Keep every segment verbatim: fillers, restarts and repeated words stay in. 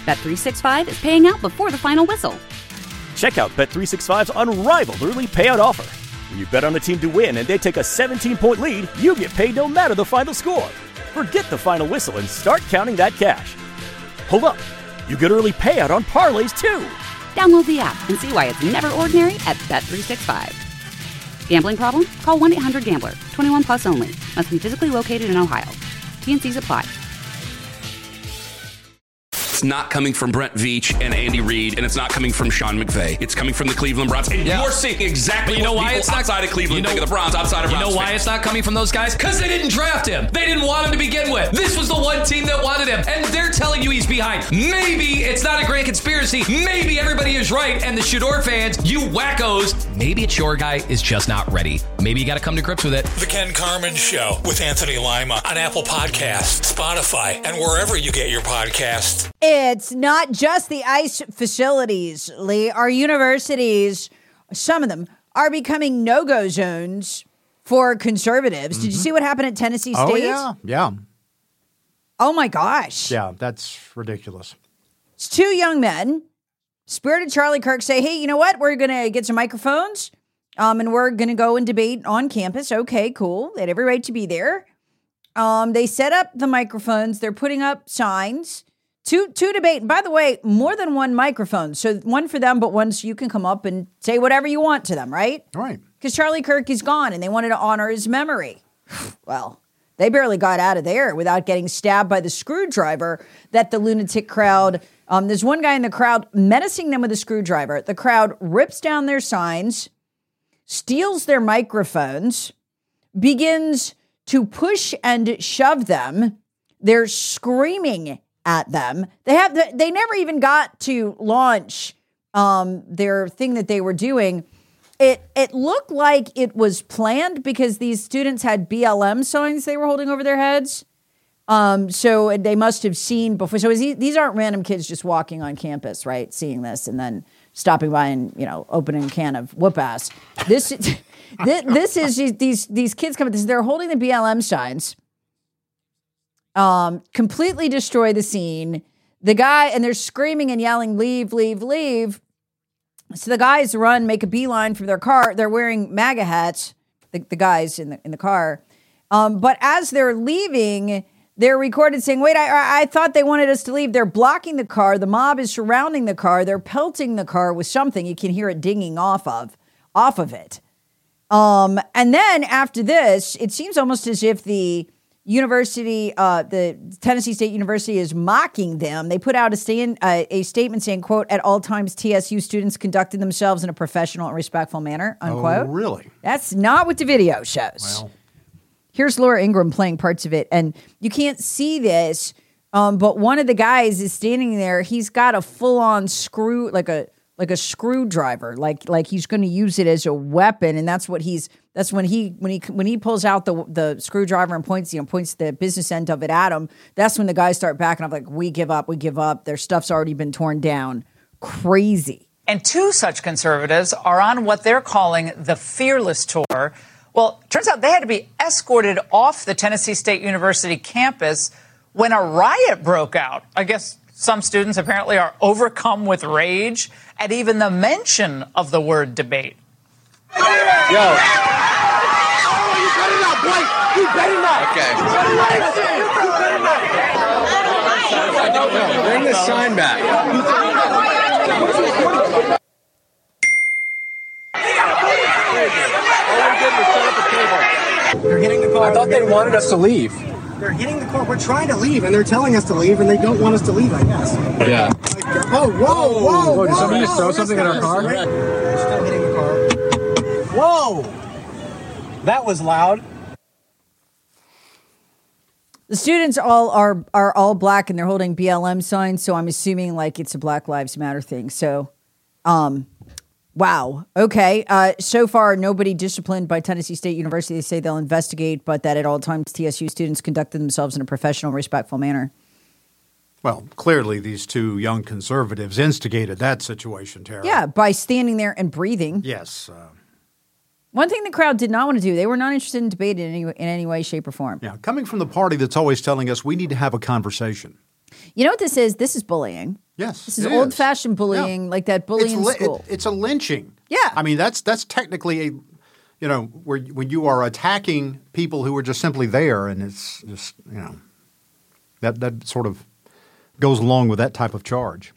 Bet three sixty-five is paying out before the final whistle. Check out Bet three sixty-five's unrivaled early payout offer. When you bet on a team to win and they take a seventeen-point lead, you get paid no matter the final score. Forget the final whistle and start counting that cash. Hold up. You get early payout on parlays, too. Download the app and see why it's never ordinary at Bet three sixty-five. Gambling problem? Call one eight hundred gambler. twenty-one plus only. Must be physically located in Ohio. T N Cs apply. It's not coming from Brent Veach and Andy Reid, and it's not coming from Sean McVay. It's coming from the Cleveland Browns. And yeah. you're seeing exactly you know what why people it's not, outside of Cleveland you know, think of the Browns, outside of You Browns know why fans. it's not coming from those guys? Because they didn't draft him. They didn't want him to begin with. This was the one team that wanted him, and they're telling you he's behind. Maybe it's not a grand conspiracy. Maybe everybody is right, and the Shador fans, you wackos, maybe it's your guy is just not ready. Maybe you got to come to grips with it. The Ken Carman Show with Anthony Lima on Apple Podcasts, Spotify, and wherever you get your podcasts. It's not just the ICE facilities, Lee. Our universities, some of them, are becoming no-go zones for conservatives. Mm-hmm. Did you see what happened at Tennessee State? Oh, yeah. Yeah. Oh, my gosh. Yeah, that's ridiculous. It's two young men. Spirited Charlie Kirk say, hey, you know what? We're going to get some microphones, um, and we're going to go and debate on campus. Okay, cool. They had every right to be there. Um, they set up the microphones. They're putting up signs. Two, two debate. By the way, more than one microphone. So one for them, but one so you can come up and say whatever you want to them, right? Right. Because Charlie Kirk is gone and they wanted to honor his memory. Well, they barely got out of there without getting stabbed by the screwdriver that the lunatic crowd, um, there's one guy in the crowd menacing them with a screwdriver. The crowd rips down their signs, steals their microphones, begins to push and shove them. They're screaming at them. They have the, they never even got to launch um, their thing that they were doing. It it looked like it was planned because these students had B L M signs they were holding over their heads. Um, so they must have seen before. So is he, these aren't random kids just walking on campus, right? Seeing this and then stopping by and, you know, opening a can of whoop ass. This, this, this is these, these kids coming, they're holding the B L M signs. Um, completely destroy the scene. The guy, and they're screaming and yelling, leave, leave, leave. So the guys run, make a beeline from their car. They're wearing MAGA hats, the, the guys in the in the car. Um, but as they're leaving, they're recorded saying, wait, I, I thought they wanted us to leave. They're blocking the car. The mob is surrounding the car. They're pelting the car with something. You can hear it dinging off of, off of it. Um, and then after this, it seems almost as if the University, uh, the Tennessee State University is mocking them. They put out a, stand, uh, a statement saying, quote, at all times, T S U students conducted themselves in a professional and respectful manner, unquote. Oh, really? That's not what the video shows. Well. Here's Laura Ingraham playing parts of it. And you can't see this, um, but one of the guys is standing there. He's got a full-on screw, like a like a screwdriver, like like he's going to use it as a weapon. And that's what he's. That's when he when he when he pulls out the the screwdriver and points you know points the business end of it at him. That's when the guys start backing up, like we give up, we give up. Their stuff's already been torn down. Crazy. And two such conservatives are on what they're calling the Fearless Tour. Well, turns out they had to be escorted off the Tennessee State University campus when a riot broke out. I guess some students apparently are overcome with rage at even the mention of the word debate. Yo. Oh, you better not, boy. You better not. Okay. You better not. You better not. Yo, bring the sign back. They're hitting the car. I thought they wanted us to leave. They're hitting the car. We're trying to leave, and they're telling us to leave, and they don't want us to leave, I guess. Yeah. Like, oh, whoa, whoa, whoa. Did somebody just throw something in our car? They're still hitting the car. Whoa! That was loud. The students all are are all black and they're holding B L M signs, so I'm assuming like it's a Black Lives Matter thing. So, um, wow. Okay. Uh, so far, nobody disciplined by Tennessee State University. They say they'll investigate, but that at all times T S U students conducted themselves in a professional, respectful manner. Well, clearly these two young conservatives instigated that situation, Tara. Yeah, by standing there and breathing. Yes. Uh, One thing the crowd did not want to do, they were not interested in debate in any, in any way, shape, or form. Yeah, coming from the party that's always telling us we need to have a conversation. You know what this is? This is bullying. Yes, This is it old-fashioned bullying, Yeah. like that bullying it's li- school. It, it's a lynching. Yeah. I mean, that's that's technically a, you know, where when you are attacking people who are just simply there, and it's just, you know, that that sort of goes along with that type of charge.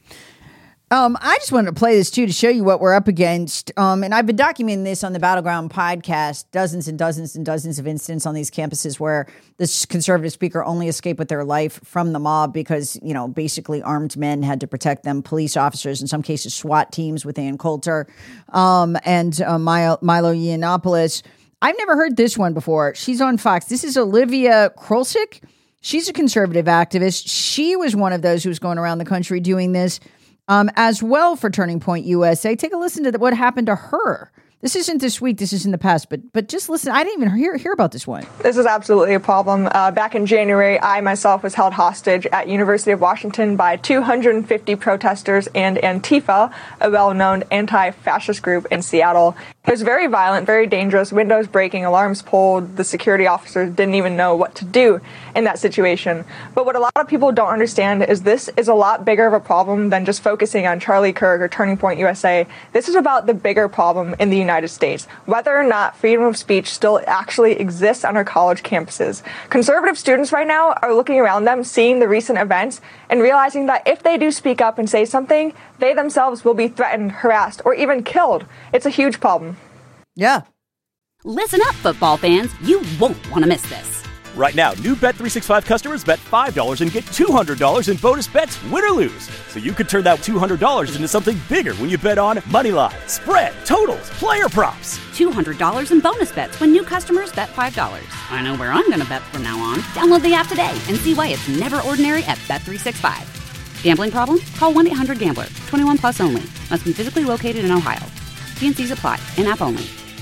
Um, I just wanted to play this too to show you what we're up against. Um, and I've been documenting this on the Battleground podcast, dozens and dozens and dozens of incidents on these campuses where this conservative speaker only escaped with their life from the mob because, you know, basically armed men had to protect them, police officers, in some cases SWAT teams with Ann Coulter um, and uh, Milo, Milo Yiannopoulos. I've never heard this one before. She's on Fox. This is Olivia Krolczyk. She's a conservative activist. She was one of those who was going around the country doing this. Um, as well for Turning Point U S A. Take a listen to the, what happened to her. This isn't this week. This is in the past. But but just listen. I didn't even hear hear about this one. This is absolutely a problem. Uh, back in January, I myself was held hostage at University of Washington by two hundred fifty protesters and Antifa, a well-known anti-fascist group in Seattle. It was very violent, very dangerous, windows breaking, alarms pulled. The security officers didn't even know what to do in that situation. But what a lot of people don't understand is this is a lot bigger of a problem than just focusing on Charlie Kirk or Turning Point U S A. This is about the bigger problem in the United States, whether or not freedom of speech still actually exists on our college campuses. Conservative students right now are looking around them, seeing the recent events, and realizing that if they do speak up and say something, they themselves will be threatened, harassed, or even killed. It's a huge problem. Yeah. Listen up, football fans. You won't want to miss this. Right now, new Bet three sixty-five customers bet five dollars and get two hundred dollars in bonus bets, win or lose. So you could turn that two hundred dollars into something bigger when you bet on money line, spread, totals, player props. two hundred dollars in bonus bets when new customers bet five dollars. I know where I'm going to bet from now on. Download the app today and see why it's never ordinary at Bet three sixty-five. Gambling problem? Call one eight hundred gambler. twenty-one plus only. Must be physically located in Ohio. T and C's apply. In-app only.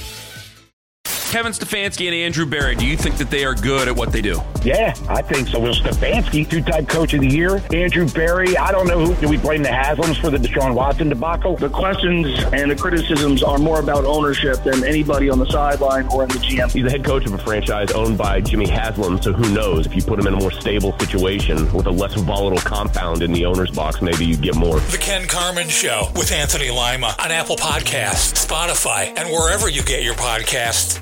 Kevin Stefanski and Andrew Berry, do you think that they are good at what they do? Yeah, I think so. Well, Stefanski, two-time coach of the year. Andrew Berry, I don't know who. Do we blame the Haslams for the Deshaun Watson debacle? The questions and the criticisms are more about ownership than anybody on the sideline or in the G M. He's the head coach of a franchise owned by Jimmy Haslam, so who knows? If you put him in a more stable situation with a less volatile compound in the owner's box, maybe you'd get more. The Ken Carman Show with Anthony Lima on Apple Podcasts, Spotify, and wherever you get your podcasts.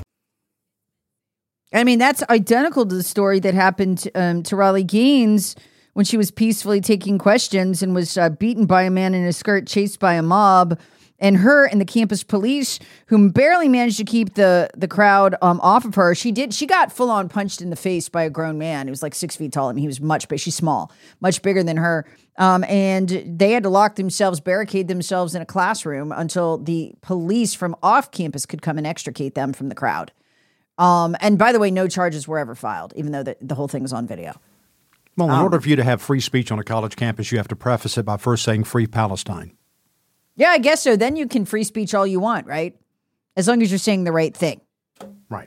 I mean, that's identical to the story that happened um, to Riley Gaines when she was peacefully taking questions and was uh, beaten by a man in a skirt, chased by a mob, and her and the campus police, who barely managed to keep the the crowd um, off of her. She did. She got full on punched in the face by a grown man. He was like six feet tall. I mean, he was much big. She's small, much bigger than her. Um, and they had to lock themselves, barricade themselves in a classroom until the police from off campus could come and extricate them from the crowd. Um, and by the way, no charges were ever filed, even though the, the whole thing was on video. Well, in um, order for you to have free speech on a college campus, you have to preface it by first saying free Palestine. Yeah, I guess so. Then you can free speech all you want, right? As long as you're saying the right thing. Right.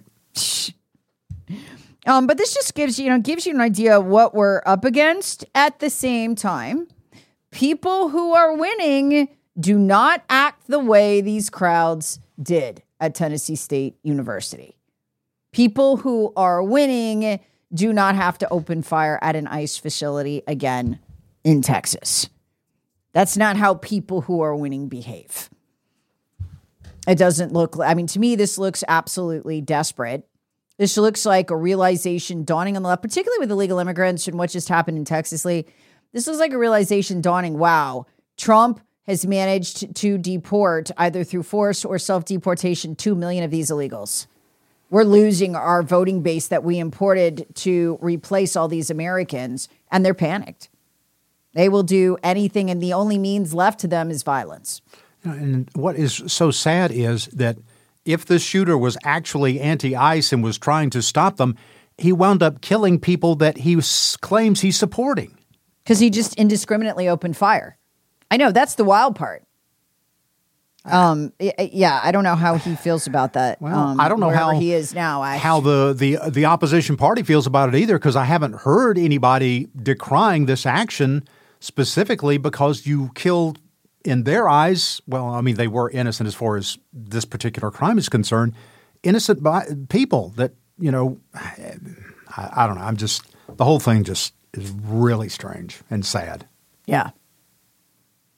um, but this just gives you, you know, gives you an idea of what we're up against. At the same time, people who are winning do not act the way these crowds did at Tennessee State University. People who are winning do not have to open fire at an ICE facility again in Texas. That's not how people who are winning behave. It doesn't look, I mean, to me, this looks absolutely desperate. This looks like a realization dawning on the left, particularly with illegal immigrants and what just happened in Texas. Lee. This looks like a realization dawning, wow, Trump has managed to deport either through force or self-deportation two million of these illegals. We're losing our voting base that we imported to replace all these Americans, and they're panicked. They will do anything, and the only means left to them is violence. And what is so sad is that if the shooter was actually anti-ICE and was trying to stop them, he wound up killing people that he claims he's supporting. Because he just indiscriminately opened fire. I know, that's the wild part. Um. Yeah, I don't know how he feels about that. Well, um, I don't know how he is now. I, how the, the the opposition party feels about it either, because I haven't heard anybody decrying this action specifically because you killed, in their eyes, well, I mean, they were innocent as far as this particular crime is concerned, innocent by, people that, you know, I, I don't know. I'm just, the whole thing just is really strange and sad. Yeah.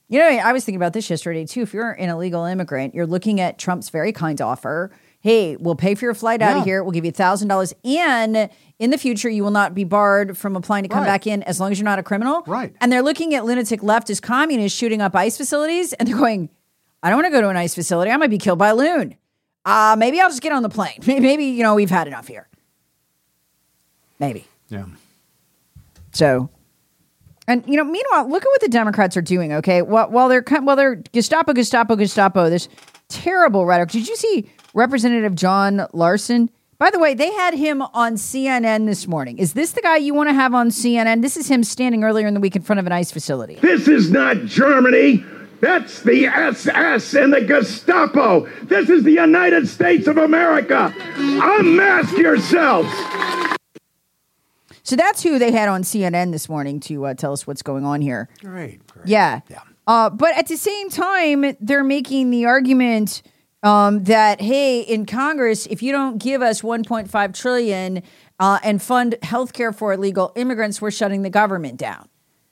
You know, I was thinking about this yesterday, too. If you're an illegal immigrant, you're looking at Trump's very kind offer. Hey, we'll pay for your flight out Yeah. of here. We'll give you one thousand dollars. And in the future, you will not be barred from applying to come Right. back in as long as you're not a criminal. Right. And they're looking at lunatic leftist communists shooting up ICE facilities. And they're going, I don't want to go to an ICE facility. I might be killed by a loon. Uh, maybe I'll just get on the plane. Maybe, you know, we've had enough here. Maybe. Yeah. So, and you know, meanwhile, look at what the Democrats are doing. Okay, while, while they're while they're Gestapo, Gestapo, Gestapo, this terrible rhetoric. Did you see Representative John Larson? By the way, they had him on C N N this morning. Is this the guy you want to have on C N N? This is him standing earlier in the week in front of an ICE facility. This is not Germany. That's the S S and the Gestapo. This is the United States of America. Unmask yourselves. So that's who they had on C N N this morning to uh, tell us what's going on here. Great. great. Yeah. yeah. Uh, but at the same time, they're making the argument um, that, hey, in Congress, if you don't give us one point five trillion dollars uh, and fund health care for illegal immigrants, we're shutting the government down.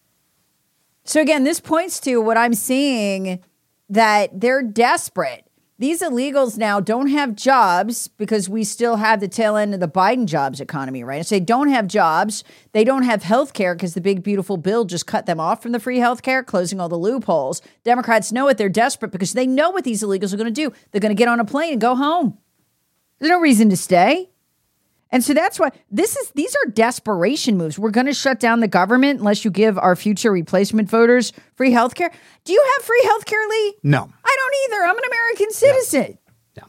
So again, this points to what I'm seeing, that they're desperate. These illegals now don't have jobs because we still have the tail end of the Biden jobs economy, right? So they don't have jobs. They don't have health care because the big, beautiful bill just cut them off from the free health care, closing all the loopholes. Democrats know it. They're desperate because they know what these illegals are going to do. They're going to get on a plane and go home. There's no reason to stay. And so that's why this is, these are desperation moves. We're going to shut down the government unless you give our future replacement voters free health care. Do you have free health care, Lee? No. I don't either. I'm an American citizen. Yeah.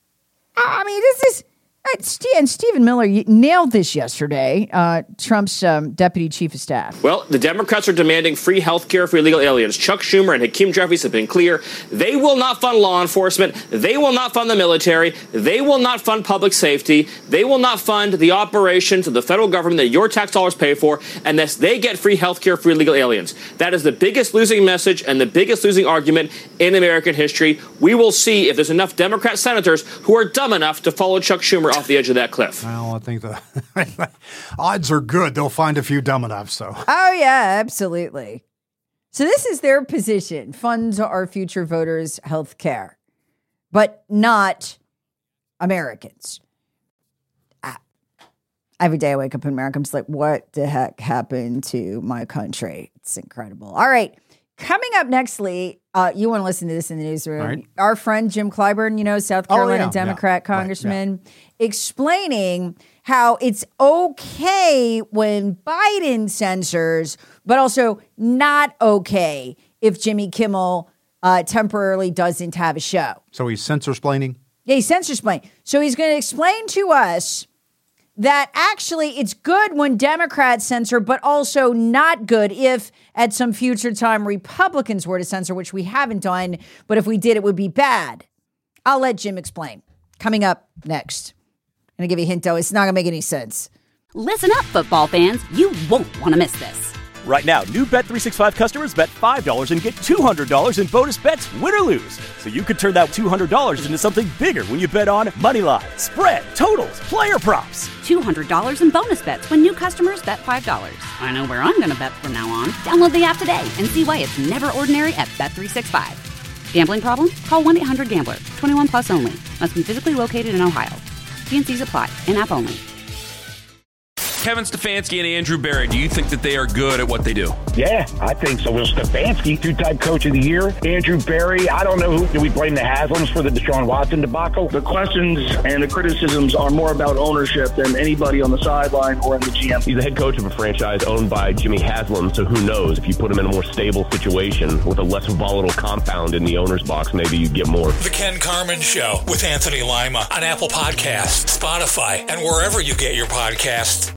I mean, this is, uh, St- and Stephen Miller you nailed this yesterday, uh, Trump's um, deputy chief of staff. Well, the Democrats are demanding free health care for illegal aliens. Chuck Schumer and Hakeem Jeffries have been clear. They will not fund law enforcement. They will not fund the military. They will not fund public safety. They will not fund the operations of the federal government that your tax dollars pay for unless they get free health care for illegal aliens. That is the biggest losing message and the biggest losing argument in American history. We will see if there's enough Democrat senators who are dumb enough to follow Chuck Schumer off the edge of that cliff. Well, I think the odds are good. They'll find a few dumb enough, so. Oh, yeah, absolutely. So this is their position. Fund our future voters' health care, but not Americans. Ah. Every day I wake up in America, I'm just like, what the heck happened to my country? It's incredible. All right. Coming up next, Lee, uh, you want to listen to this in the newsroom. Right. Our friend Jim Clyburn, you know, South Carolina oh, yeah, Democrat yeah, congressman, right, yeah. explaining how it's okay when Biden censors, but also not okay if Jimmy Kimmel uh, temporarily doesn't have a show. So he's censor-splaining? Yeah, he's censor-splaining. So he's going to explain to us that actually it's good when Democrats censor, but also not good if at some future time Republicans were to censor, which we haven't done. But if we did, it would be bad. I'll let Jim explain. Coming up next. I'm going to give you a hint, though. It's not going to make any sense. Listen up, football fans. You won't want to miss this. Right now, new Bet three sixty-five customers bet five dollars and get two hundred dollars in bonus bets, win or lose. So you could turn that two hundred dollars into something bigger when you bet on money line, spread, totals, player props. two hundred dollars in bonus bets when new customers bet five dollars. I know where I'm going to bet from now on. Download the app today and see why it's never ordinary at Bet three sixty-five. Gambling problem? Call one eight hundred gambler. twenty-one plus only. Must be physically located in Ohio. T and C's apply. In-app only. Kevin Stefanski and Andrew Berry, do you think that they are good at what they do? Yeah, I think so. Will Stefanski, two-time coach of the year. Andrew Berry, I don't know who. Do we blame the Haslams for the Deshaun Watson debacle? The questions and the criticisms are more about ownership than anybody on the sideline or in the G M. He's the head coach of a franchise owned by Jimmy Haslam, so who knows? If you put him in a more stable situation with a less volatile compound in the owner's box, maybe you get more. The Ken Carman Show with Anthony Lima on Apple Podcasts, Spotify, and wherever you get your podcasts.